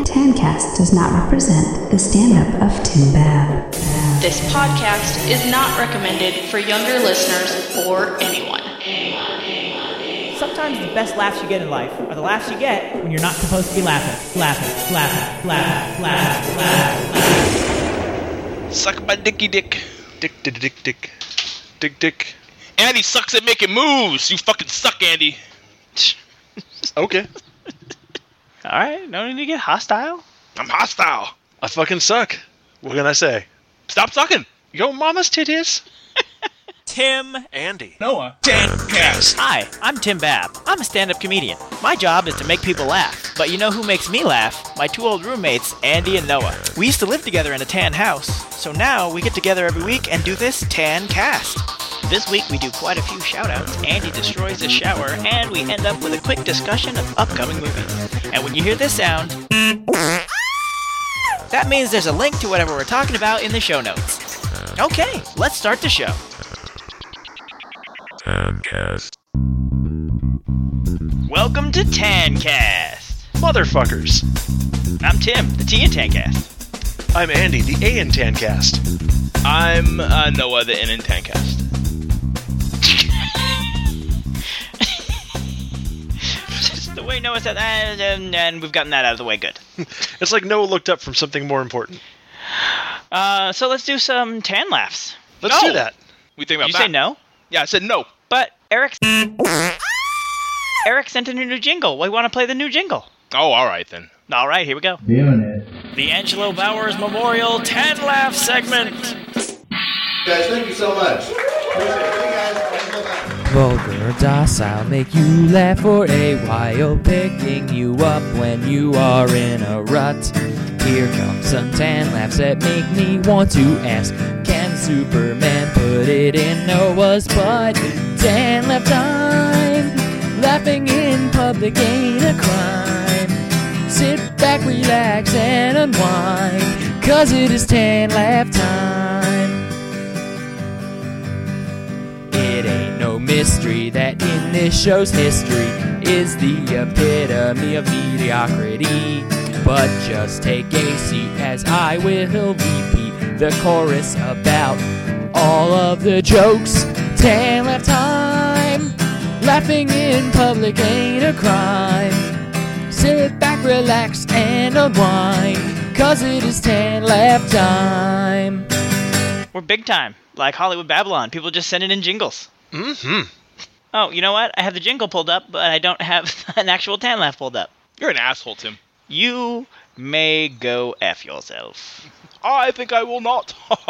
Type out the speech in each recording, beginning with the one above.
Tancast does not represent the stand-up of Tim Bab. This podcast is not recommended for younger listeners or anyone. Sometimes the best laughs you get in life are the laughs you get when you're not supposed to be laughing. Suck my dicky dick. Dick. Andy sucks at making moves. You fucking suck, Andy. Okay. Alright, no need to get hostile. I'm hostile. I fucking suck. What can I say? Stop sucking. Yo, mama's titties. Tim. Andy. Noah. Tancast. Hi, I'm Tim Bab. I'm a stand-up comedian. My job is to make people laugh. But you know who makes me laugh? My two old roommates, Andy and Noah. We used to live together in a tan house. So now we get together every week and do this Tancast. This week we do quite a few shout-outs, Andy destroys his shower, and we end up with a quick discussion of upcoming movies. And when you hear this sound, that means there's a link to whatever we're talking about in the show notes. Okay, let's start the show. Tancast. Welcome to Tancast. Motherfuckers. I'm Tim, the T in Tancast. I'm Andy, the A in Tancast. I'm Noah, the N in Tancast. Just the way Noah said that, and we've gotten that out of the way. Good. It's like Noah looked up from something more important. So let's do some tan laughs. Let's do that. We think about Did you that. say no? Yeah, I said no. But Eric sent in a new jingle. We want to play the new jingle. Oh, all right then. All right, here we go. Doing it. The Angelo Bowers Memorial Tan Laugh segment. Guys, thank you so much. Appreciate it. Hey guys, thanks so much. Vulgar docile, make you laugh for a while, picking you up when you are in a rut. Here comes some tan laughs that make me want to ask, can Superman put it in Noah's butt? Tan laugh time, laughing in public ain't a crime. Sit back, relax, and unwind, 'cause it is tan laugh time. It ain't no mystery that in this show's history is the epitome of mediocrity. But just take a seat as I will repeat the chorus about all of the jokes. Tan laugh time, laughing in public ain't a crime. Sit back, relax, and unwind, 'cause it is tan laugh time. We're big time, like Hollywood Babylon. People just sending in jingles. Mm-hmm. Oh, you know what? I have the jingle pulled up, but I don't have an actual tan laugh pulled up. You're an asshole, Tim. You may go F yourself. I think I will not.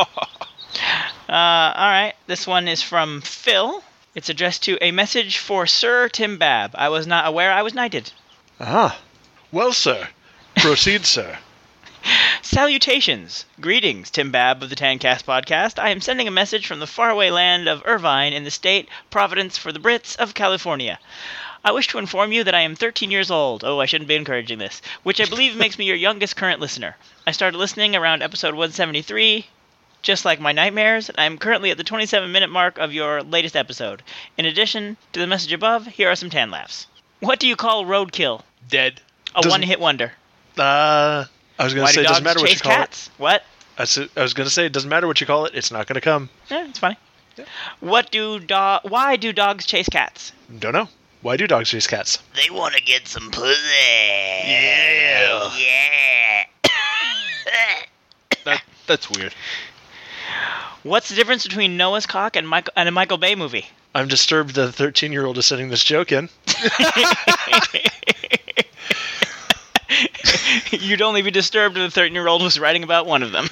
Alright, this one is from Phil. It's addressed to a message for Sir Tim Bab. I was not aware I was knighted. Ah. Well, sir. Proceed, sir. Salutations. Greetings, Tim Bab of the Tancast podcast. I am sending a message from the faraway land of Irvine in the state, Providence for the Brits of California. I wish to inform you that I am 13 years old. Oh, I shouldn't be encouraging this. Which I believe makes me your youngest current listener. I started listening around episode 173, just like my nightmares. I am currently at the 27-minute mark of your latest episode. In addition to the message above, here are some tan laughs. What do you call roadkill? Dead. A one-hit wonder. I was going Why to say, do it doesn't dogs matter what you chase call cats? What? it. I was going to say, it doesn't matter what you call it. It's not going to come. Yeah, it's funny. Yeah. Why do dogs chase cats? Don't know. Why do dogs chase cats? They want to get some pussy. Yeah. Yeah. That's weird. What's the difference between Noah's cock and a Michael Bay movie? I'm disturbed that the 13-year-old is sending this joke in. You'd only be disturbed if the 13-year-old was writing about one of them.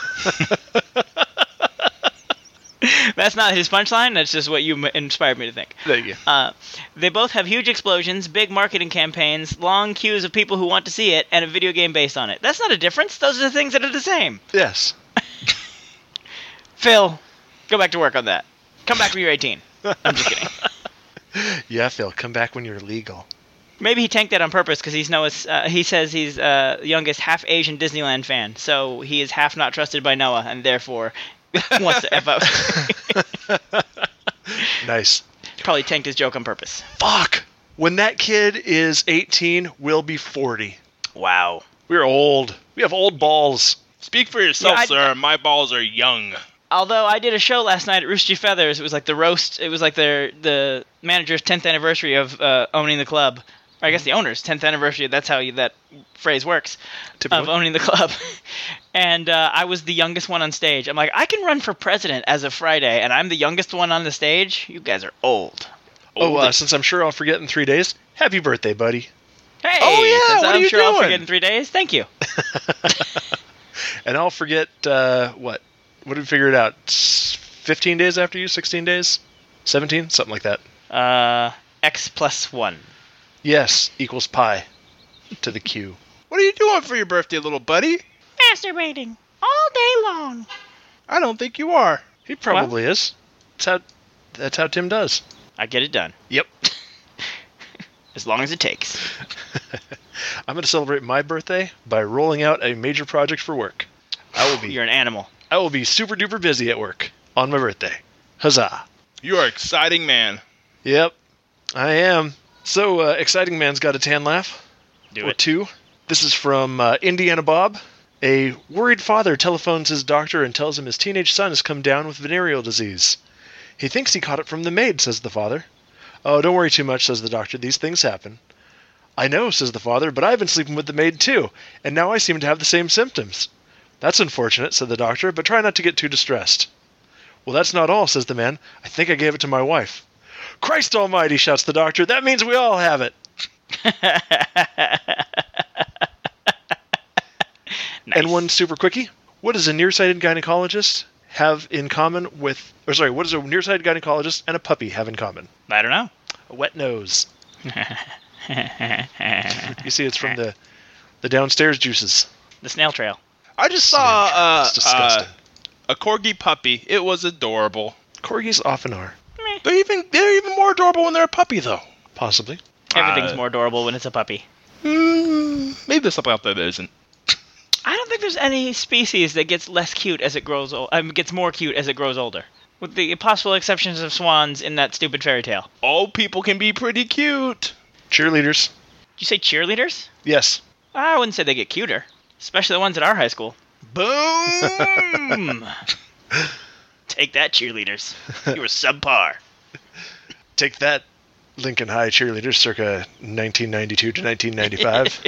That's not his punchline. That's just what you inspired me to think. There you go. They both have huge explosions, big marketing campaigns, long queues of people who want to see it, and a video game based on it. That's not a difference. Those are the things that are the same. Yes. Phil, go back to work on that. Come back when you're 18. I'm just kidding. Yeah, Phil, come back when you're legal. Maybe he tanked that on purpose because he says he's the youngest half Asian Disneyland fan, so he is half not trusted by Noah, and therefore wants to F out. Nice. Probably tanked his joke on purpose. Fuck! When that kid is 18, we'll be 40. Wow. We're old. We have old balls. Speak for yourself, Yeah, sir. My balls are young. Although I did a show last night at Rooster Feathers, it was like the roast. It was like the manager's 10th anniversary of owning the club. Or I guess the owner's 10th anniversary. That's how that phrase works. Typically. Of owning the club. And I was the youngest one on stage. I'm like, I can run for president as of Friday, and I'm the youngest one on the stage. You guys are old. Since I'm sure I'll forget in 3 days, happy birthday, buddy. Hey, Oh, yeah, since what I'm are you sure I'll doing? forget in 3 days. Thank you. And I'll forget, what? What did we figure it out? 15 days after you? 16 days? 17? Something like that. X plus 1. Yes, equals pi to the Q. What are you doing for your birthday, little buddy? Masturbating all day long. I don't think you are. He probably is. That's how Tim does. I get it done. Yep. As long as it takes. I'm going to celebrate my birthday by rolling out a major project for work. You're an animal. I will be super duper busy at work on my birthday. Huzzah. You are an exciting man. Yep, I am. So, Exciting Man's got a tan laugh. Do or it. two. This is from Indiana Bob. A worried father telephones his doctor and tells him his teenage son has come down with venereal disease. He thinks he caught it from the maid, says the father. Oh, don't worry too much, says the doctor. These things happen. I know, says the father, but I've been sleeping with the maid too, and now I seem to have the same symptoms. That's unfortunate, said the doctor, but try not to get too distressed. Well, that's not all, says the man. I think I gave it to my wife. Christ almighty, shouts the doctor. That means we all have it. Nice. And one super quickie. What does a nearsighted gynecologist have in common with... what does a nearsighted gynecologist and a puppy have in common? I don't know. A wet nose. You see, it's from the downstairs juices. The snail trail. I just saw It's disgusting. a corgi puppy. It was adorable. Corgis often are. They're even more adorable when they're a puppy, though. Possibly. Everything's more adorable when it's a puppy. Maybe there's something out there that isn't. I don't think there's any species that gets less cute as it grows old. Gets more cute as it grows older. With the possible exceptions of swans in that stupid fairy tale. Old people can be pretty cute. Cheerleaders. Did you say cheerleaders? Yes. I wouldn't say they get cuter. Especially the ones at our high school. Boom! Take that, cheerleaders. You were subpar. Take that, Lincoln High cheerleaders circa 1992 to 1995.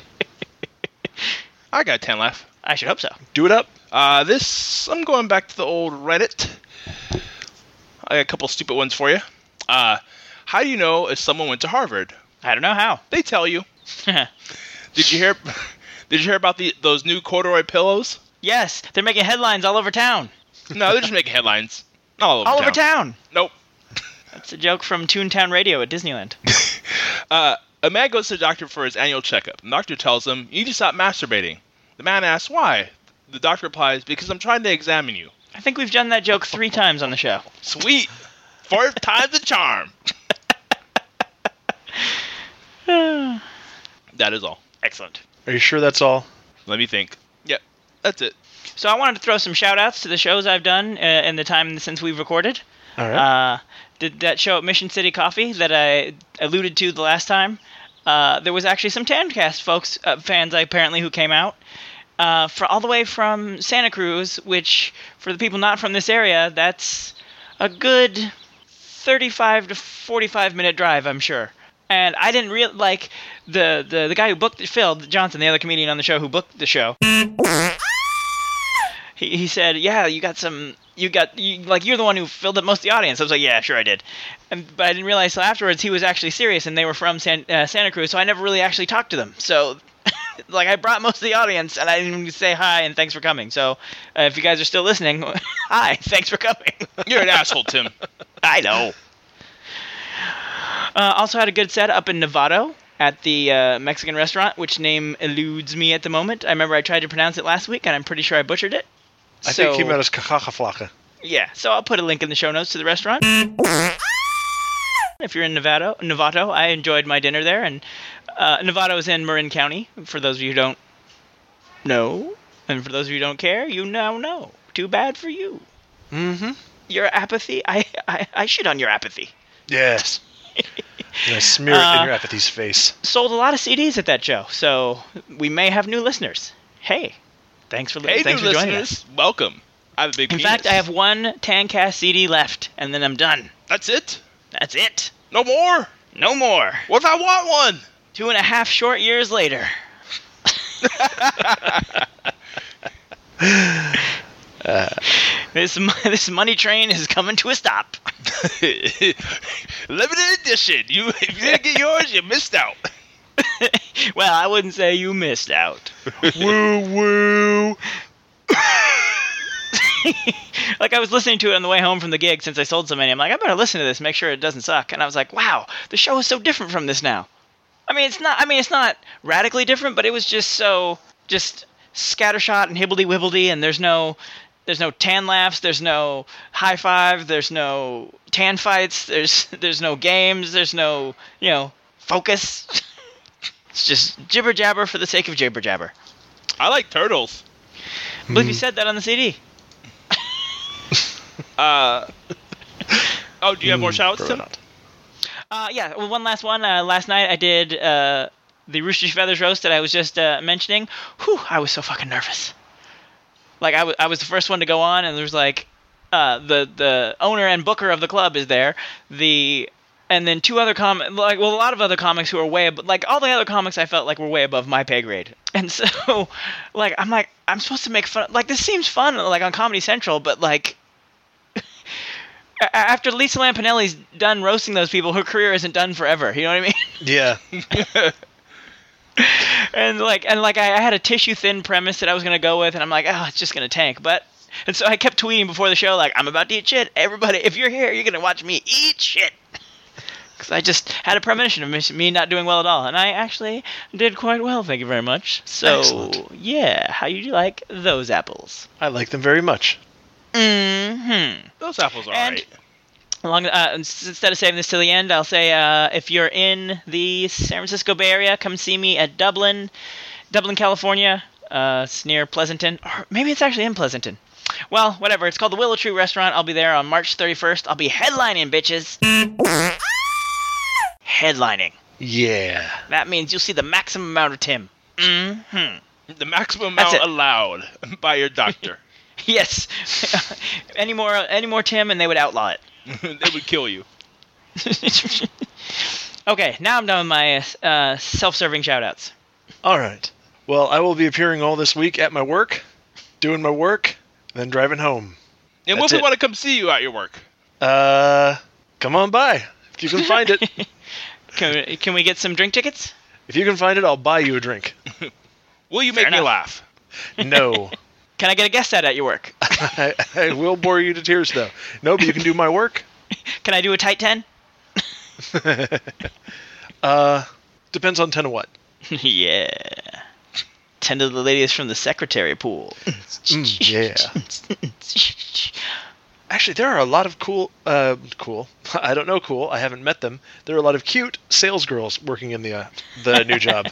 I got a 10 laugh. I should hope so. Do it up. I'm going back to the old Reddit. I got a couple stupid ones for you. How do you know if someone went to Harvard? I don't know how. They tell you. Did you hear about those new corduroy pillows? Yes, they're making headlines all over town. No, they're just making headlines. Not all over All town. over town. Nope. That's a joke from Toontown Radio at Disneyland. A man goes to the doctor for his annual checkup. The doctor tells him, you need to stop masturbating. The man asks, why? The doctor replies, because I'm trying to examine you. I think we've done that joke 3 times on the show. Sweet. 4th time's the charm. That is all. Excellent. Are you sure that's all? Let me think. Yep, that's it. So I wanted to throw some shout-outs to the shows I've done in the time since we've recorded. All right. Did that show at Mission City Coffee that I alluded to the last time. There was actually some Tancast folks, fans apparently, who came out. All the way from Santa Cruz, which, for the people not from this area, that's a good 35 to 45 minute drive, I'm sure. And I didn't like the guy who booked it, Phil Johnson, the other comedian on the show who booked the show. He said, yeah, you're the one who filled up most of the audience. I was like, yeah, sure I did. But I didn't realize till afterwards he was actually serious and they were from Santa Cruz, so I never really actually talked to them. So, I brought most of the audience and I didn't even say hi and thanks for coming. So, if you guys are still listening, hi, thanks for coming. You're an asshole, Tim. I know. Also had a good set up in Novato at the Mexican restaurant, which name eludes me at the moment. I remember I tried to pronounce it last week and I'm pretty sure I butchered it. I think he meant as Cacacaflaca. Yeah, so I'll put a link in the show notes to the restaurant. If you're in Novato, I enjoyed my dinner there. And Novato is in Marin County, for those of you who don't know. And for those of you who don't care, you now know. Too bad for you. Mm-hmm. Your apathy, I shit on your apathy. Yes. And I smear it in your apathy's face. Sold a lot of CDs at that show, so we may have new listeners. Hey, thanks for Hey, thanks new for joining listeners, us. welcome. I have a big In penis. fact, I have one Tancast CD left, and then I'm done. That's it? That's it. No more? No more. What if I want one? 2.5 short years later. This money train is coming to a stop. Limited edition. If you didn't get yours, you missed out. Well, I wouldn't say you missed out. Woo woo. Like, I was listening to it on the way home from the gig since I sold so many. I'm like, I better listen to this, make sure it doesn't suck. And I was like, wow, the show is so different from this now. It's not radically different, but it was just so scattershot and hibbledy-wibbledy, and there's no tan laughs, there's no high five, there's no tan fights, there's no games, there's no, focus. It's just jibber jabber for the sake of jibber jabber. I like turtles. I believe you said that on the CD. Oh, do you have more shout-outs, Tim? Yeah, well, one last one. Last night I did the Rooster Feathers roast that I was just mentioning. Whew, I was so fucking nervous. Like, I was the first one to go on, and there was like the owner and booker of the club is there. And then two other a lot of other comics who are all the other comics I felt like were way above my pay grade. And so, I'm supposed to make fun. Like, this seems fun, like on Comedy Central, but like, after Lisa Lampanelli's done roasting those people, her career isn't done forever. You know what I mean? Yeah. And I had a tissue thin premise that I was gonna go with, and I'm like, oh, it's just gonna tank. And so I kept tweeting before the show, like, I'm about to eat shit. Everybody, if you're here, you're gonna watch me eat shit. Because I just had a premonition of me not doing well at all, and I actually did quite well. Thank you very much. So, excellent. Yeah, how you like those apples? I like them very much. Mm-hmm. Those apples are And- alright. Instead of saving this till the end, I'll say if you're in the San Francisco Bay Area, come see me at Dublin, California. It's near Pleasanton, or maybe it's actually in Pleasanton. Well, whatever. It's called the Willow Tree Restaurant. I'll be there on March 31st. I'll be headlining, bitches. Headlining. Yeah. That means you'll see the maximum amount of Tim. Mm-hmm. The maximum That's amount it. allowed by your doctor. Yes. Any more Tim, and they would outlaw it. They would kill you. Okay, now I'm done with my self-serving shout-outs. All right. Well, I will be appearing all this week at my work, doing my work, then driving home. And what if That's we it. want to come see you at your work? Come on by. If you can find it. Can we get some drink tickets? If you can find it, I'll buy you a drink. Will you Fair make me enough. laugh? No. Can I get a guest at your work? I will bore you to tears, though. No, but you can do my work. Can I do a tight 10? Depends on 10 of what. Yeah. 10 to the ladies from the secretary pool. Yeah. Actually, there are a lot of cool. I don't know cool. I haven't met them. There are a lot of cute sales girls working in the new job.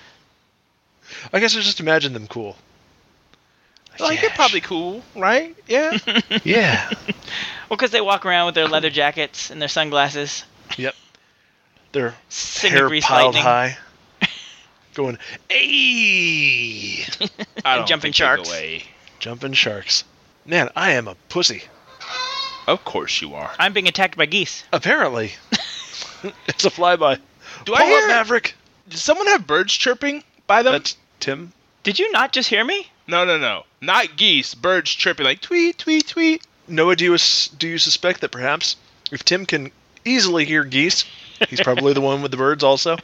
I guess I just imagine them cool. Like, they're probably cool, right? Yeah. Yeah. Well, because they walk around with their leather jackets and their sunglasses. Yep. Their Singing hair Grease piled Lightning. high. Going, ayy! I don't jumping think they go sharks. away. Jumping sharks. Man, I am a pussy. Of course you are. I'm being attacked by geese. Apparently. It's a flyby. Do Pull I hear? up, Maverick. Does someone have birds chirping by them? That's Tim. Did you not just hear me? No. Not geese. Birds chirping like tweet, tweet, tweet. Noah, do you suspect that perhaps if Tim can easily hear geese, he's probably the one with the birds also?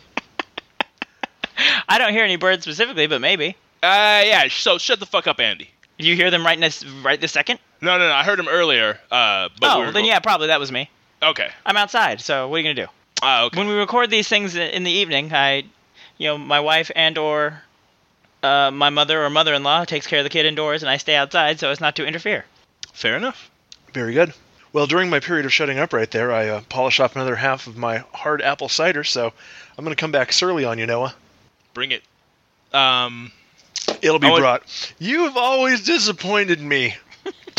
I don't hear any birds specifically, but maybe. Yeah. So shut the fuck up, Andy. Did you hear them right this second? No. I heard him earlier. But Then yeah, probably that was me. Okay. I'm outside, so what are you gonna do? Okay. When we record these things in the evening, my wife and/or my mother or mother-in-law takes care of the kid indoors, and I stay outside so as not to interfere. Fair enough. Very good. Well, during my period of shutting up right there, I polished off another half of my hard apple cider, so I'm going to come back surly on you, Noah. Bring it. It'll be I would- brought. You've always disappointed me.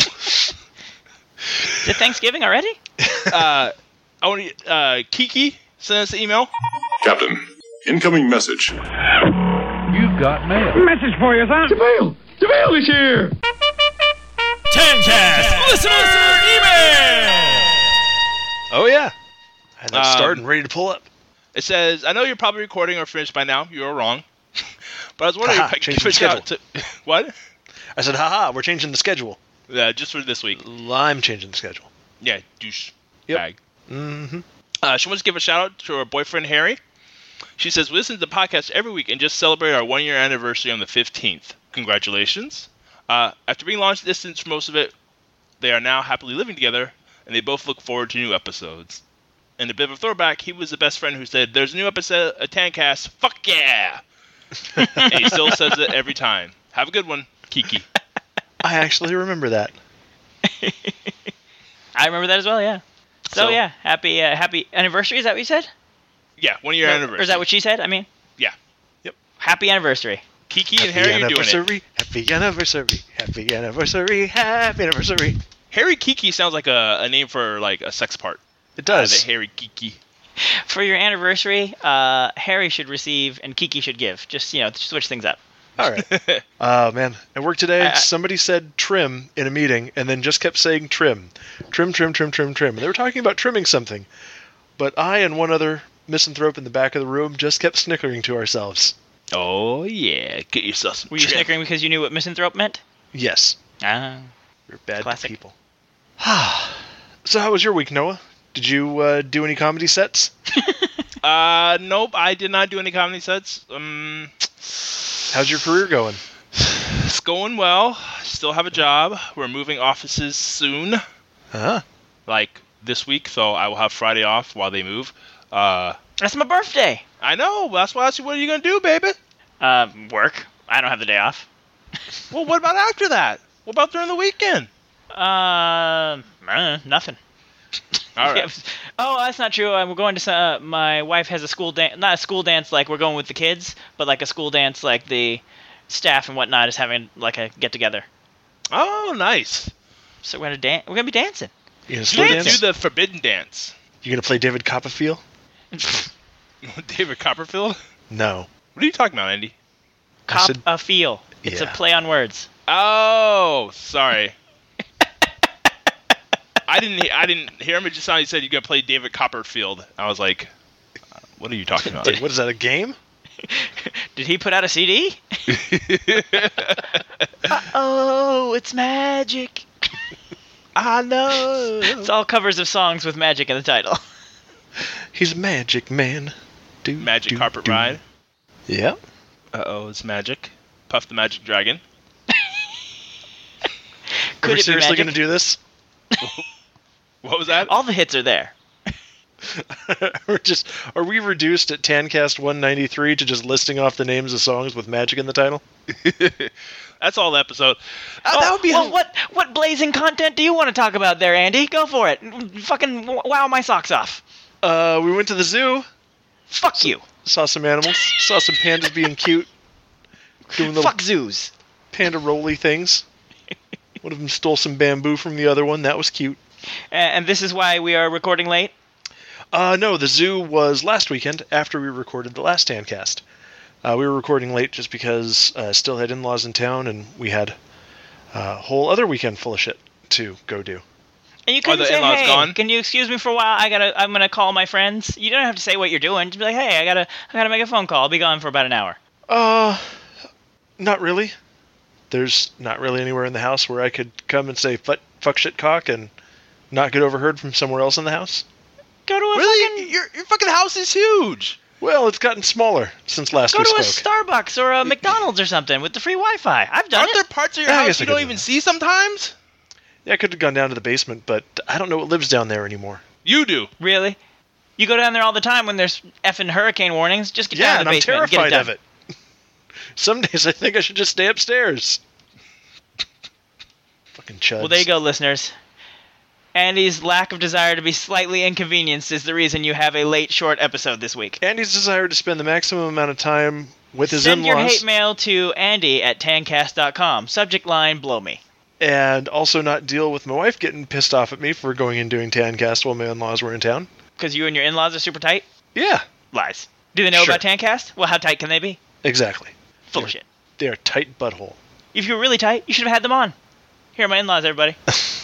Is it Thanksgiving already? I want to. Kiki send us an email. Captain, incoming message. You've got mail. Message for you, son. The mail is here. Tancast listener email. Oh, yeah. I had that started and ready to pull up. It says, I know you're probably recording or finished by now. You were wrong. But I was wondering if I could changing the switch out to... What? I said, haha, we're changing the schedule. Yeah, just for this week. I'm changing the schedule. Yeah, douche. Yep. Bag. Mm-hmm. She wants to give a shout out to her boyfriend, Harry. She says, we listen to the podcast every week and just celebrate our 1-year anniversary on the 15th. Congratulations. After being long distance for most of it, they are now happily living together, and they both look forward to new episodes. And a bit of a throwback, he was the best friend who said, there's a new episode of Tancast, fuck yeah! And he still says it every time. Have a good one, Kiki. I actually remember that. I remember that as well, yeah. So yeah, happy anniversary, is that what you said? Yeah, 1-year anniversary. Or is that what she said? I mean? Yeah. Yep. Happy anniversary. Kiki and Harry are doing it. Happy anniversary, happy anniversary, happy anniversary. Harry Kiki sounds like a name for like a sex part. It does. The Harry Kiki. For your anniversary, Harry should receive and Kiki should give. Just, switch things up. All right. Oh, man. At work today, somebody said trim in a meeting and then just kept saying trim. Trim, trim, trim, trim, trim. And they were talking about trimming something. But I and one other misanthrope in the back of the room just kept snickering to ourselves. Oh, yeah. Get yourself some Were you snickering because you knew what misanthrope meant? Yes. Ah. You're bad classic. people. So how was your week, Noah? Did you do any comedy sets? Nope. I did not do any comedy sets. How's your career going? It's going well. Still have a job. We're moving offices soon. Huh? Like this week, so I will have Friday off while they move. That's my birthday. I know. That's why I asked you, what are you going to do, baby? Work. I don't have the day off. Well, what about after that? What about during the weekend? Nothing. All right. Oh, that's not true. We're going to my wife has a school dance, not a school dance like we're going with the kids, but like a school dance like the staff and whatnot is having like a get together. Oh, nice. So we're gonna We're gonna be dancing. You gonna still dance? Do the forbidden dance. You gonna play David Copperfield? David Copperfield? No. What are you talking about, Andy? Cop-a-feel. It's a play on words. Oh, sorry. I didn't hear him. It just sounded he said you're gonna play David Copperfield. I was like, what are you talking about? What is that? A game? Did he put out a CD? Uh-oh, it's magic. I know. It's all covers of songs with magic in the title. He's a magic man. Magic carpet ride. Yeah. Uh-oh, it's magic. Puff the Magic Dragon. Are we seriously going to do this? What was that? All the hits are there. Are we reduced at Tancast 193 to just listing off the names of songs with magic in the title? That's all the episode. That would be what blazing content do you want to talk about there, Andy? Go for it. Fucking wow my socks off. We went to the zoo. Fuck you. Saw some animals. Saw some pandas being cute. Doing little fuck zoos. Panda roly things. One of them stole some bamboo from the other one. That was cute. And this is why we are recording late? No, the zoo was last weekend after we recorded the last Tancast. We were recording late just because still had in-laws in town, and we had a whole other weekend full of shit to go do. And you couldn't say, hey, gone? Can you excuse me for a while? I'm gonna call my friends. You don't have to say what you're doing. Just be like, hey, I gotta make a phone call. I'll be gone for about an hour. Not really. There's not really anywhere in the house where I could come and say fuck shit cock and not get overheard from somewhere else in the house. Go to a fucking... Your fucking house is huge! Well, it's gotten smaller since last we spoke. Go to a Starbucks or a McDonald's or something with the free Wi-Fi. I've done Aren't there parts of your house you don't even see sometimes? Yeah, I could have gone down to the basement, but I don't know what lives down there anymore. You do. Really? You go down there all the time when there's effing hurricane warnings. Just get down to the basement and get it done. I'm terrified of it. Some days I think I should just stay upstairs. Fucking chuds. Well, there you go, listeners. Andy's lack of desire to be slightly inconvenienced is the reason you have a late, short episode this week. Andy's desire to spend the maximum amount of time with his in-laws. in-laws. Send your hate mail to Andy@tancast.com. Subject line, blow me. And also not deal with my wife getting pissed off at me for going and doing Tancast while my in-laws were in town. Because you and your in-laws are super tight? Yeah, Lies. Do they know Sure. about Tancast? Well, how tight can they be? exactly. Full of shit. They're a tight butthole. If you were really tight, you should have had them on. Here are my in-laws, everybody.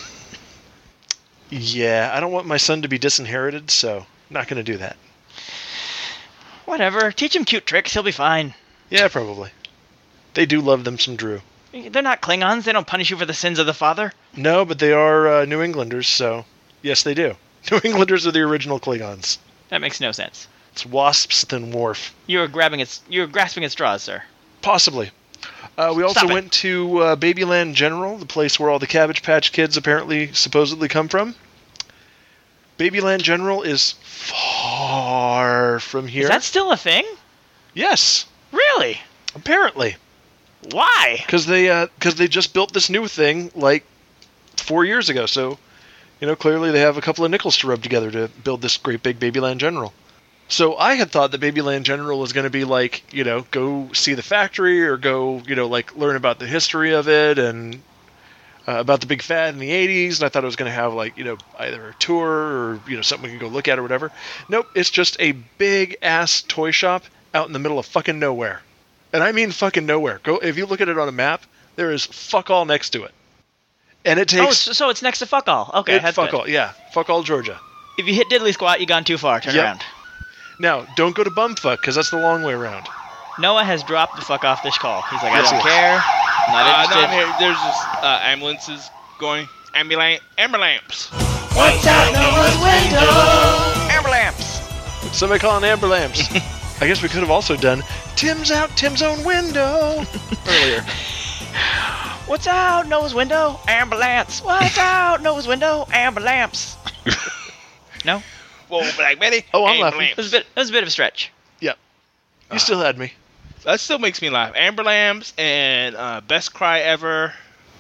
Yeah, I don't want my son to be disinherited, so not going to do that. Whatever. Teach him cute tricks. He'll be fine. Yeah, probably. They do love them some Drew. They're not Klingons. They don't punish you for the sins of the father. No, but they are New Englanders, so yes, they do. New Englanders are the original Klingons. That makes no sense. It's wasps than Worf. You're grasping at straws, sir. Possibly. We also Stop it. went to Babyland General, the place where all the Cabbage Patch Kids supposedly come from. Babyland General is far from here. Is that still a thing? Yes, Really? apparently. Why? Because they just built this new thing like 4 years ago. So, clearly they have a couple of nickels to rub together to build this great big Babyland General. So I had thought that Babyland General was going to be like, go see the factory or go, learn about the history of it and about the big fad in the 80s. And I thought it was going to have either a tour or, something we can go look at or whatever. Nope, it's just a big ass toy shop out in the middle of fucking nowhere. And I mean fucking nowhere. If you look at it on a map, there is fuck all next to it. And it takes... so it's next to fuck all. Okay, that's fuck good. all, yeah. Fuck all Georgia. If you hit diddly squat, you gone too far. Turn Yep. around. Now, don't go to bumfuck, because that's the long way around. Noah has dropped the fuck off this call. He's like, Yes, I don't he is. care. I'm not No, interested. I'm here. There's just ambulances going. Ambulance. What's out Noah's window? Amber lamps. Somebody call an amber lamps. I guess we could have also done Tim's out Tim's own window earlier. What's out Noah's window? Amber lamps. What's out Noah's window? Amber lamps. No? Whoa, Black Betty. Oh, I'm Amber laughing. It was a bit of a stretch. Yep. You still had me. That still makes me laugh. Amber Lamps and Best Cry Ever.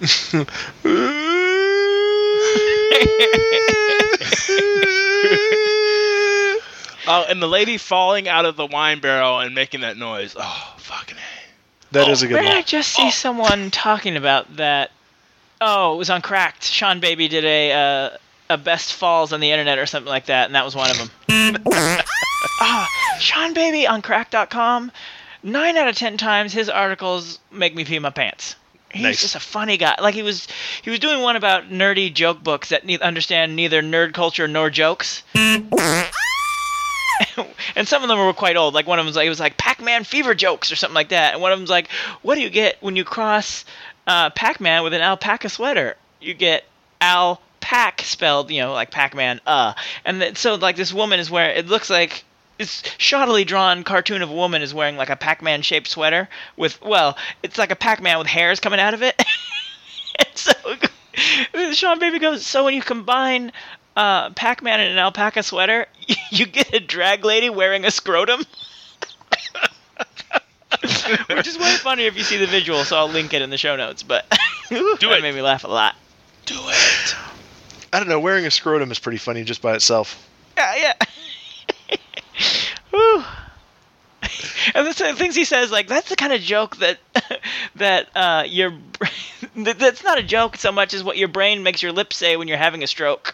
Oh, and the lady falling out of the wine barrel and making that noise. Oh, fucking A. That is a good Where did one. I just see someone talking about that? Oh, it was on Cracked. Sean Baby did a best falls on the internet or something like that, and that was one of them. Sean Baby on Cracked.com. 9 out of 10 times his articles make me pee my pants. He's Nice. just a funny guy. Like he was doing one about nerdy joke books that understand neither nerd culture nor jokes. And some of them were quite old. Like one of them was like Pac-Man fever jokes or something like that. And one of them's like, what do you get when you cross Pac-Man with an alpaca sweater? You get alpac spelled, like Pac-Man. So like this woman is wearing. It looks like this shoddily drawn cartoon of a woman is wearing like a Pac-Man shaped sweater with it's like a Pac-Man with hairs coming out of it. And so Sean Baby goes, so when you combine Pac-Man in an alpaca sweater, you get a drag lady wearing a scrotum. Which is way funnier if you see the visual, so I'll link it in the show notes. But that made me laugh a lot. Do it. I don't know, wearing a scrotum is pretty funny just by itself. Yeah. Whew. And the things he says, like, that's the kind of joke that that's not a joke so much as what your brain makes your lips say when you're having a stroke.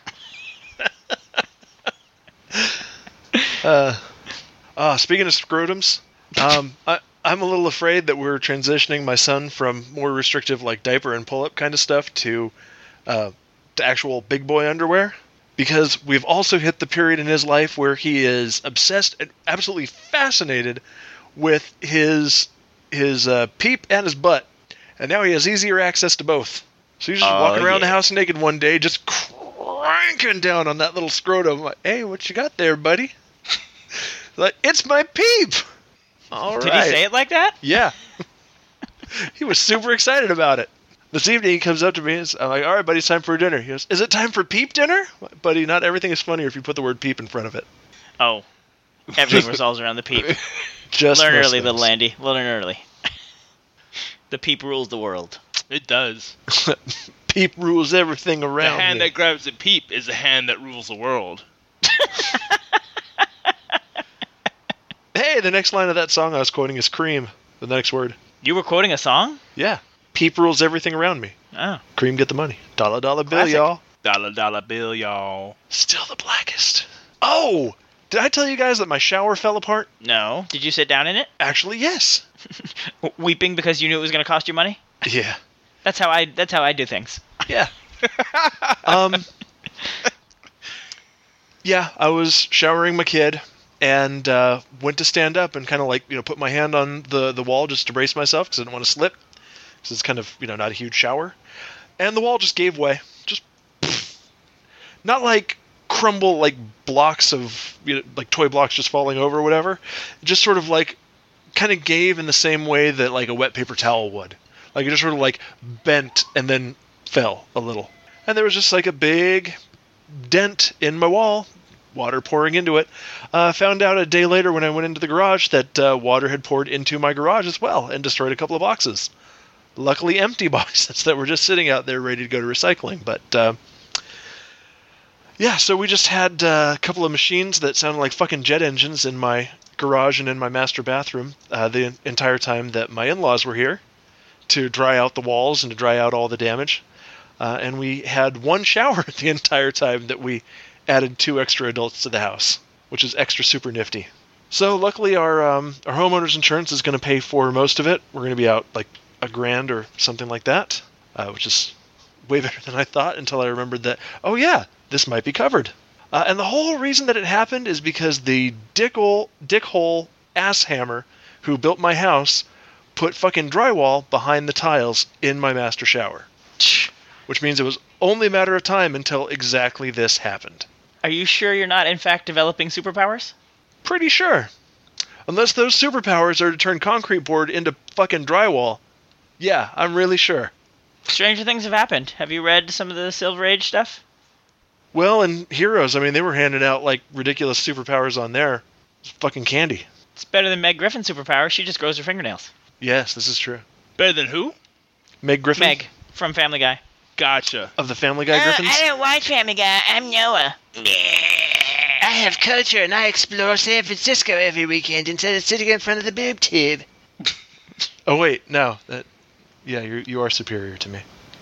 Speaking of scrotums, I'm a little afraid that we're transitioning my son from more restrictive like diaper and pull-up kind of stuff to actual big boy underwear, because we've also hit the period in his life where he is obsessed and absolutely fascinated with his peep and his butt, and now he has easier access to both. So he's just walking around the house naked one day, just cranking down on that little scrotum. I'm like, hey, what you got there, buddy? Like, it's my peep. All Did right. he say it like that? Yeah. He was super excited about it. This evening he comes up to me and I'm like, all right, buddy, it's time for dinner. He goes, is it time for peep dinner? Buddy, not everything is funnier if you put the word peep in front of it. Oh. Everything resolves around the peep. Just Learn most early, things. little Andy. Learn early. The peep rules the world. It does. Peep rules everything The around hand me. that grabs the peep is the hand that rules the world. Hey, the next line of that song I was quoting is cream. The next word. You were quoting a song? Yeah. Peep rules everything around me. Oh. Cream, get the money. Dollar bill, Classic. y'all. Dollar bill, y'all. Still the blackest. Oh! Did I tell you guys that my shower fell apart? No. Did you sit down in it? Actually, yes. Weeping because you knew it was going to cost you money? Yeah. That's how I do things. Yeah. Yeah, I was showering my kid and went to stand up and kind of like, put my hand on the wall just to brace myself because I didn't want to slip. Because it's kind of, not a huge shower. And the wall just gave way. Just, not like crumble like blocks of, like toy blocks just falling over or whatever. Just sort of like, kind of gave in the same way that like a wet paper towel would. Like it just sort of like bent and then fell a little. And there was just like a big dent in my wall, water pouring into it. Found out a day later when I went into the garage that water had poured into my garage as well and destroyed a couple of boxes. Luckily empty boxes that were just sitting out there ready to go to recycling. But yeah, so we just had a couple of machines that sounded like fucking jet engines in my garage and in my master bathroom the entire time that my in-laws were here to dry out the walls and to dry out all the damage. And we had one shower the entire time that we added 2 extra adults to the house, which is extra super nifty. So luckily our homeowner's insurance is going to pay for most of it. We're going to be out like $1,000 or something like that, which is way better than I thought until I remembered that, oh yeah, this might be covered. And the whole reason that it happened is because the dickhole ass hammer who built my house put fucking drywall behind the tiles in my master shower. Which means it was only a matter of time until exactly this happened. Are you sure you're not, in fact, developing superpowers? Pretty sure. Unless those superpowers are to turn concrete board into fucking drywall. Yeah, I'm really sure. Stranger things have happened. Have you read some of the Silver Age stuff? Well, in Heroes, I mean, they were handing out, like, ridiculous superpowers on there. It's fucking candy. It's better than Meg Griffin's superpower. She just grows her fingernails. Yes, this is true. Better than who? Meg Griffin? Meg, from Family Guy. Gotcha. Of the Family Guy Griffins? I don't watch Family Guy. I'm Noah. I have culture and I explore San Francisco every weekend instead of sitting in front of the boob tube. Oh, wait, no. Yeah, you are superior to me.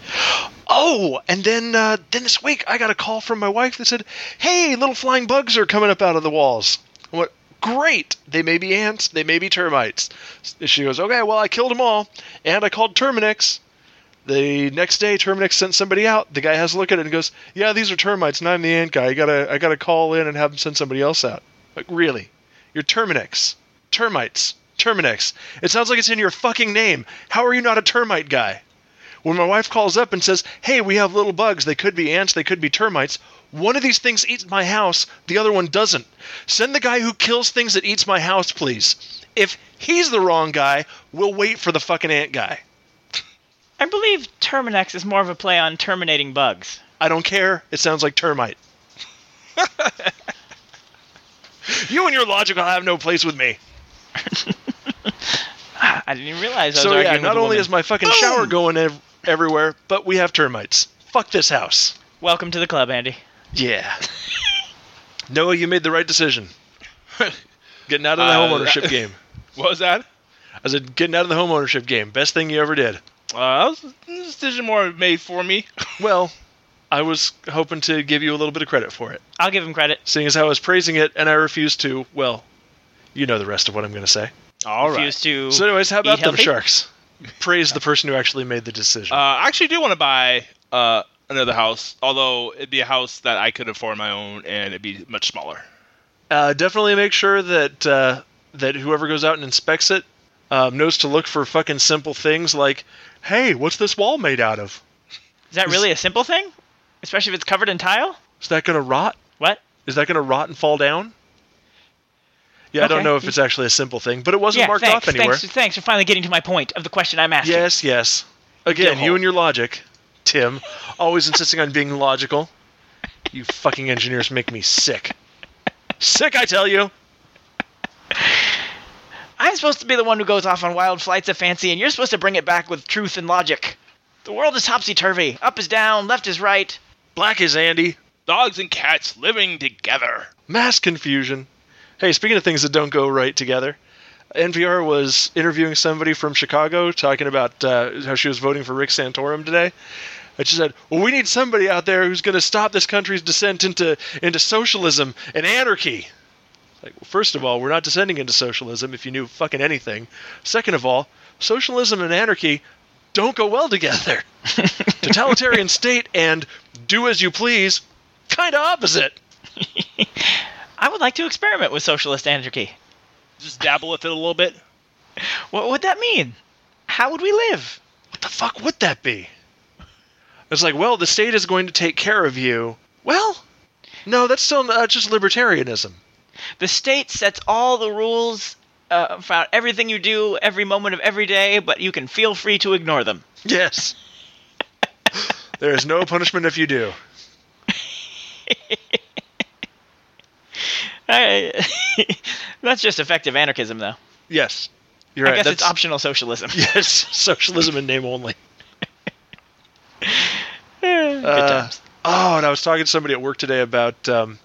Oh, and then this week I got a call from my wife that said, hey, little flying bugs are coming up out of the walls. I went, great. They may be ants. They may be termites. She goes, okay, well, I killed them all. And I called Terminix. The next day, Terminix sent somebody out. The guy has a look at it and goes, yeah, these are termites, and I'm the ant guy. I gotta call in and have him send somebody else out. Like, really? You're Terminix. Termites. Terminix. It sounds like it's in your fucking name. How are you not a termite guy? When my wife calls up and says, hey, we have little bugs. They could be ants. They could be termites. One of these things eats my house. The other one doesn't. Send the guy who kills things that eats my house, please. If he's the wrong guy, we'll wait for the fucking ant guy. I believe Terminex is more of a play on terminating bugs. I don't care. It sounds like termite. You and your logic will have no place with me. I didn't even realize I was so arguing yeah, with not a only woman. is my fucking shower going everywhere, but we have termites. Fuck this house. Welcome to the club, Andy. Yeah. Noah, you made the right decision. Getting out of the homeownership game. What was that? I said, getting out of the homeownership game. Best thing you ever did. That was a decision more made for me. Well, I was hoping to give you a little bit of credit for it. I'll give him credit. Seeing as how I was praising it, and I refused to, well, you know the rest of what I'm going to say. All right. Refuse to So anyways, how about eat them healthy? sharks? Praise the person who actually made the decision. I actually do want to buy another house, although it'd be a house that I could afford my own, and it'd be much smaller. Definitely make sure that that whoever goes out and inspects it knows to look for fucking simple things like, hey, what's this wall made out of? Is that really a simple thing? Especially if it's covered in tile? Is that going to rot? What? Is that going to rot and fall down? Yeah, I don't know if it's actually a simple thing, but it wasn't marked off anywhere. Thanks for finally getting to my point of the question I'm asking. Yes. Again, you and your logic, Tim, always insisting on being logical. You fucking engineers make me sick. Sick, I tell you. I'm supposed to be the one who goes off on wild flights of fancy, and you're supposed to bring it back with truth and logic. The world is topsy-turvy. Up is down, left is right. Black is Andy. Dogs and cats living together. Mass confusion. Hey, speaking of things that don't go right together, NPR was interviewing somebody from Chicago talking about how she was voting for Rick Santorum today. And she said, well, we need somebody out there who's going to stop this country's descent into socialism and anarchy. Like, first of all, we're not descending into socialism if you knew fucking anything. Second of all, socialism and anarchy don't go well together. Totalitarian state and do as you please, kind of opposite. I would like to experiment with socialist anarchy. Just dabble with it a little bit. What would that mean? How would we live? What the fuck would that be? It's like, well, the state is going to take care of you. Well, no, that's still just libertarianism. The state sets all the rules about everything you do every moment of every day, but you can feel free to ignore them. Yes. There is no punishment if you do. That's just effective anarchism, though. Yes. You're right. I guess it's optional socialism. Yes, socialism in name only. Good times. Oh, and I was talking to somebody at work today about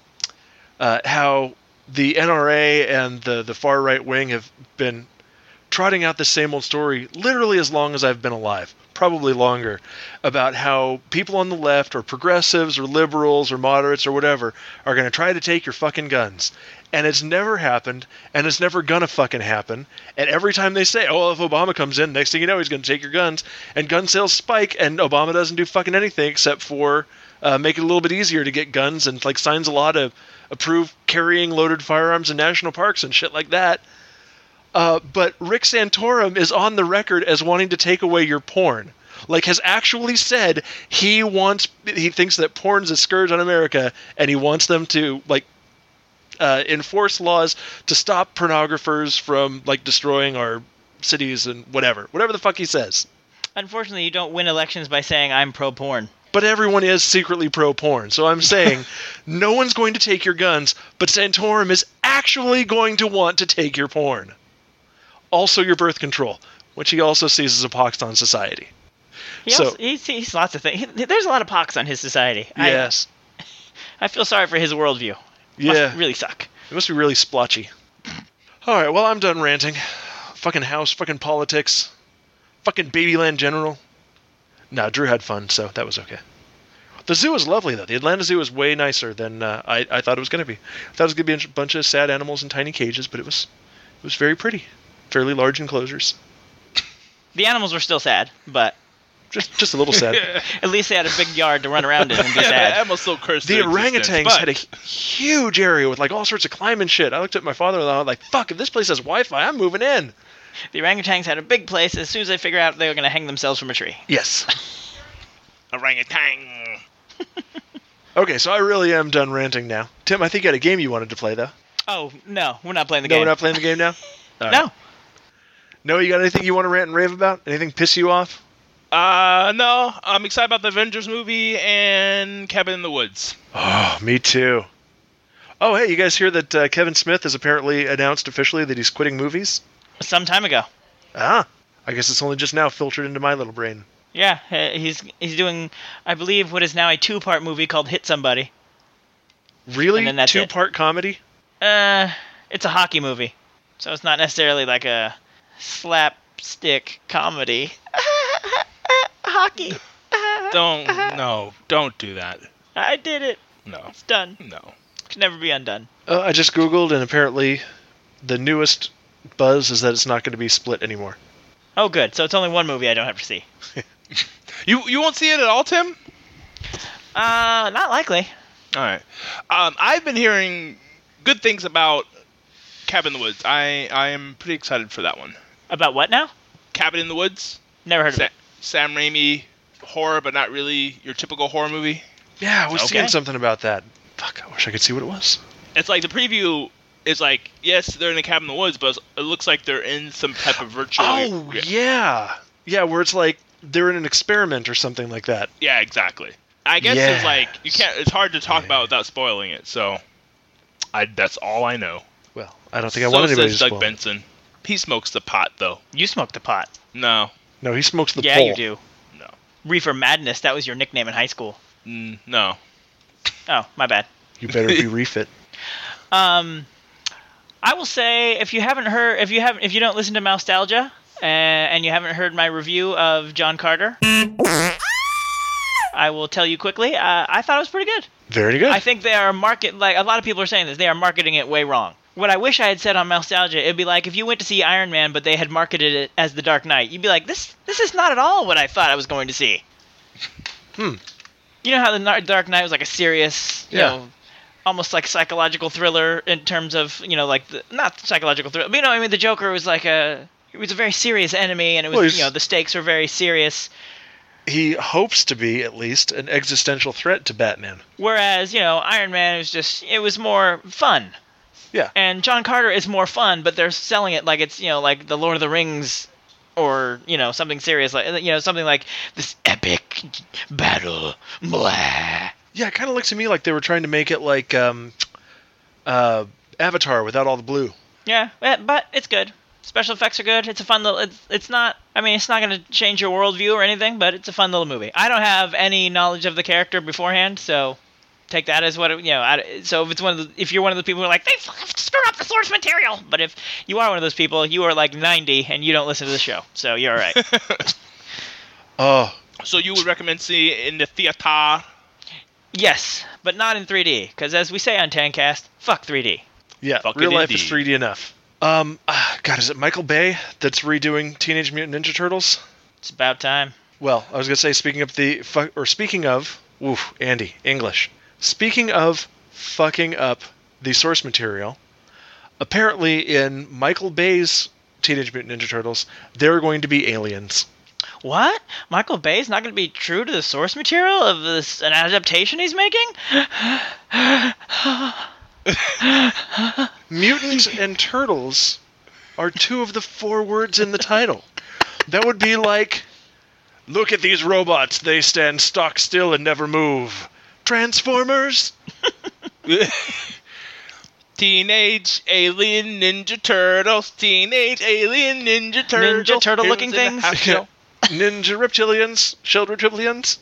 how the NRA and the far right wing have been trotting out the same old story literally as long as I've been alive, probably longer, about how people on the left or progressives or liberals or moderates or whatever are going to try to take your fucking guns. And it's never happened, and it's never gonna fucking happen. And every time they say, oh, if Obama comes in, next thing you know, he's gonna take your guns, and gun sales spike, and Obama doesn't do fucking anything except for make it a little bit easier to get guns, and like signs a law to approve carrying loaded firearms in national parks and shit like that. But Rick Santorum is on the record as wanting to take away your porn. Like, has actually said he thinks that porn's a scourge on America, and he wants them to, like, enforce laws to stop pornographers from, like, destroying our cities and whatever the fuck he says. Unfortunately, you don't win elections by saying I'm pro-porn. But everyone is secretly pro-porn, so I'm saying no one's going to take your guns, but Santorum is actually going to want to take your porn. Also your birth control, which he also sees as a pox on society. He sees lots of things. There's a lot of pox on his society. Yes. I feel sorry for his worldview. Yeah. Must really suck. It must be really splotchy. Alright, well, I'm done ranting. Fucking house, fucking politics, fucking Babyland General. Nah, Drew had fun, so that was okay. The zoo is lovely, though. The Atlanta Zoo is way nicer than I thought it was going to be. I thought it was going to be a bunch of sad animals in tiny cages, but it was very pretty. Fairly large enclosures. The animals were still sad, but... Just a little sad. At least they had a big yard to run around in and be sad. Animals still cursed the orangutans but... had a huge area with like all sorts of climbing shit. I looked at my father-in-law like, fuck, if this place has Wi-Fi, I'm moving in. The orangutans had a big place as soon as they figured out they were going to hang themselves from a tree. Yes. Orangutan. Okay, so I really am done ranting now. Tim, I think you had a game you wanted to play, though. Oh, no, we're not playing the game. No, we're not playing the game now? All no. Right. No, you got anything you want to rant and rave about? Anything piss you off? No. I'm excited about the Avengers movie and Cabin in the Woods. Oh, me too. Oh, hey, you guys hear that Kevin Smith has apparently announced officially that he's quitting movies? Some time ago. Ah, I guess it's only just now filtered into my little brain. Yeah, he's doing, I believe, what is now a 2-part movie called Hit Somebody. Really? 2-part comedy? It's a hockey movie, so it's not necessarily like a slapstick comedy. Hockey. Don't do that. I did it. No. It's done. No. Can never be undone. I just Googled, and apparently the newest buzz is that it's not going to be split anymore. Oh, good. So it's only one movie I don't have to see. You won't see it at all, Tim? Not likely. All right. I've been hearing good things about Cabin in the Woods. I am pretty excited for that one. About what now? Cabin in the Woods. Never heard of it. Sam Raimi horror, but not really your typical horror movie. Yeah, I was seeing something about that. Fuck, I wish I could see what it was. It's like the preview is like, yes, they're in a cabin in the woods, but it looks like they're in some type of virtual... Oh, yeah. Yeah, where it's like they're in an experiment or something like that. Yeah, exactly. I guess it's like, it's hard to talk about without spoiling it, so that's all I know. Well, I don't think I want anybody to spoil Doug Benson. He smokes the pot, though. You smoke the pot. No. No, he smokes the pole. Yeah, you do. No. Reefer Madness, that was your nickname in high school. No. Oh, my bad. You better be refit. I will say, if you don't listen to Mousetalgia, and you haven't heard my review of John Carter, I will tell you quickly, I thought it was pretty good. Very good. I think they are a lot of people are saying this, they are marketing it way wrong. What I wish I had said on Nostalgia, it'd be like if you went to see Iron Man, but they had marketed it as The Dark Knight. You'd be like, this is not at all what I thought I was going to see. You know how The Dark Knight was like a serious, you know, almost like psychological thriller in terms of, you know, like not psychological thriller, but you know, I mean, the Joker was like it was a very serious enemy, and it was, you know, the stakes were very serious. He hopes to be, at least, an existential threat to Batman. Whereas, you know, Iron Man it was more fun. Yeah. And John Carter is more fun, but they're selling it like it's, you know, like the Lord of the Rings or, you know, something serious, like, you know, something like this epic battle. Blah. Yeah, it kind of looks to me like they were trying to make it like Avatar without all the blue. Yeah, but it's good. Special effects are good. It's a fun little... It's not... I mean, it's not going to change your worldview or anything, but it's a fun little movie. I don't have any knowledge of the character beforehand, so take that as what... You know, so if you're one of the people who are like, they screwed up the source material! But if you are one of those people, you are like 90 and you don't listen to the show, so you're all right. So you would recommend seeing it in the theater? Yes, but not in 3D, because as we say on Tancast, fuck 3D. Yeah, real life is 3D enough. God, is it Michael Bay that's redoing Teenage Mutant Ninja Turtles? It's about time. Well, I was gonna say, speaking of, Andy, English. Speaking of fucking up the source material, apparently in Michael Bay's Teenage Mutant Ninja Turtles, there are going to be aliens. What? Michael Bay's not going to be true to the source material of an adaptation he's making? Mutant and turtles are two of the 4 words in the title. That would be like, look at these robots. They stand stock still and never move. Transformers? Teenage Alien Ninja Turtles. Teenage Alien Ninja Turtles. Ninja turtle-looking things? Ninja reptilians. Shield reptilians.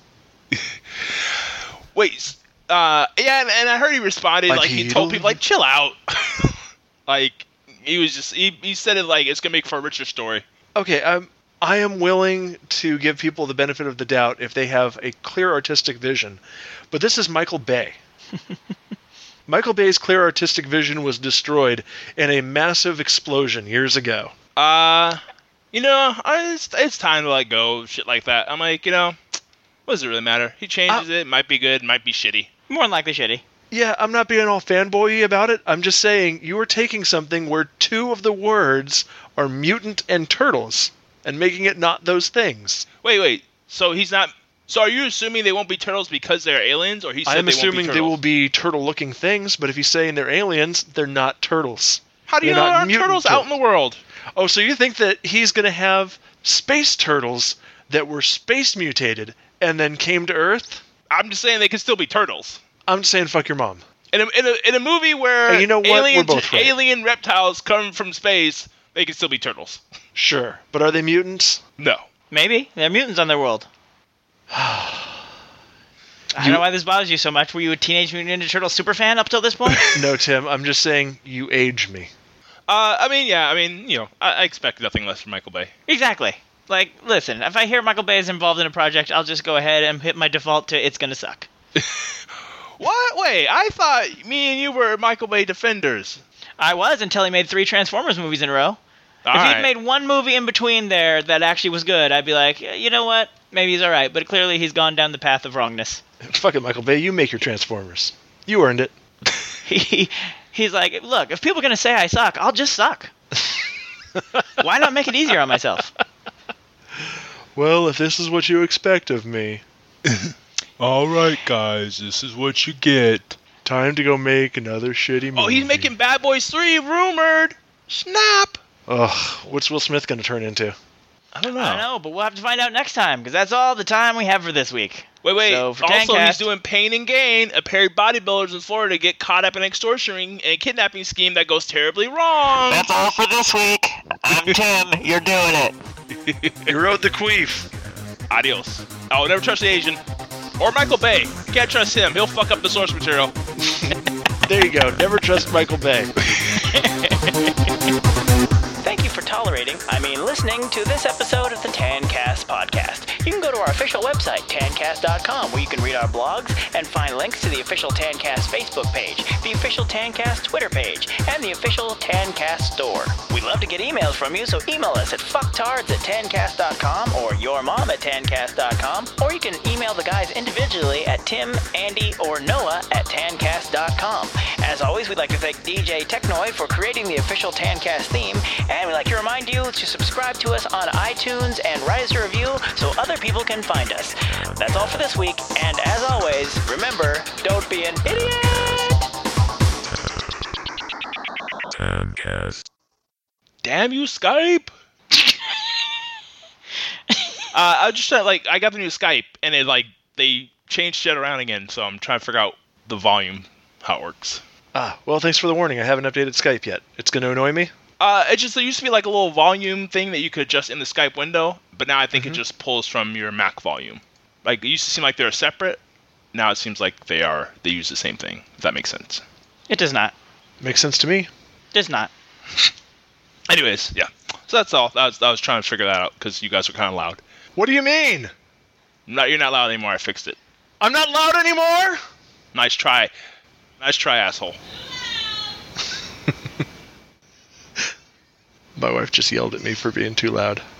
Wait, yeah, and I heard he responded, like he told people, like, chill out. Like, he was just, he said it like it's going to make for a richer story. Okay, I am willing to give people the benefit of the doubt if they have a clear artistic vision. But this is Michael Bay. Michael Bay's clear artistic vision was destroyed in a massive explosion years ago. You know, it's time to let go of shit like that. I'm like, you know, what does it really matter? He changes it might be good, might be shitty. More than likely shitty. Yeah, I'm not being all fanboy-y about it. I'm just saying you are taking something where 2 of the words are mutant and turtles and making it not those things. Wait. So he's not... So are you assuming they won't be turtles because they're aliens, or he said they won't be turtles? I'm assuming they will be turtle-looking things, but if he's saying they're aliens, they're not turtles. How do you know there aren't turtles out in the world? Oh, so you think that he's going to have space turtles that were space mutated and then came to Earth? I'm just saying they can still be turtles. I'm just saying fuck your mom. In a movie where hey, you know what? alien reptiles come from space, they can still be turtles. Sure, but are they mutants? No. Maybe. They're mutants on their world. I don't know why this bothers you so much. Were you a Teenage Mutant Ninja Turtle superfan up till this point? No, Tim. I'm just saying you age me. You know, I expect nothing less from Michael Bay. Exactly. Like, listen, if I hear Michael Bay is involved in a project, I'll just go ahead and hit my default to it's gonna suck. What? Wait, I thought me and you were Michael Bay defenders. I was until he made 3 Transformers movies in a row. If he'd made one movie in between there that actually was good, I'd be like, you know what? Maybe he's alright, but clearly he's gone down the path of wrongness. Fuck it, Michael Bay, you make your Transformers. You earned it. He's like, look, if people are going to say I suck, I'll just suck. Why not make it easier on myself? Well, if this is what you expect of me. Alright, guys, this is what you get. Time to go make another shitty movie. Oh, he's making Bad Boys 3, rumored! Snap! Ugh, what's Will Smith going to turn into? I don't know, but we'll have to find out next time, because that's all the time we have for this week. Wait. So for also, Tancast, he's doing Pain and Gain. A pair of bodybuilders in Florida get caught up in an extortion ring and a kidnapping scheme that goes terribly wrong. That's all for this week. I'm Tim. You're doing it. You wrote the queef. Adios. Oh, never trust the Asian. Or Michael Bay. You can't trust him. He'll fuck up the source material. There you go. Never trust Michael Bay. Thank you for for listening to this episode of the TanCast podcast. You can go to our official website, tancast.com, where you can read our blogs and find links to the official TanCast Facebook page, the official TanCast Twitter page, and the official TanCast store. We'd love to get emails from you, so email us at fucktards@tancast.com or yourmom@tancast.com, or you can email the guys individually at Tim, Andy, or Noah at tancast.com. As always, we'd like to thank DJ Technoid for creating the official TanCast theme, and we'd like to remind you to subscribe to us on iTunes and write us a review so other people can find us. That's all for this week, and as always, remember, don't be an idiot! TanCast. Damn you, Skype! I just said, I got the new Skype, and they changed shit around again, so I'm trying to figure out the volume, how it works. Well, thanks for the warning. I haven't updated Skype yet. It's going to annoy me? There used to be a little volume thing that you could adjust in the Skype window, but now I think it just pulls from your Mac volume. It used to seem like they're separate. Now it seems like they use the same thing, if that makes sense. It does not. Makes sense to me. Does not. Anyways, yeah. So that's all. I was trying to figure that out because you guys were kind of loud. What do you mean? No, you're not loud anymore. I fixed it. I'm not loud anymore? Nice try. Nice try, asshole. My wife just yelled at me for being too loud.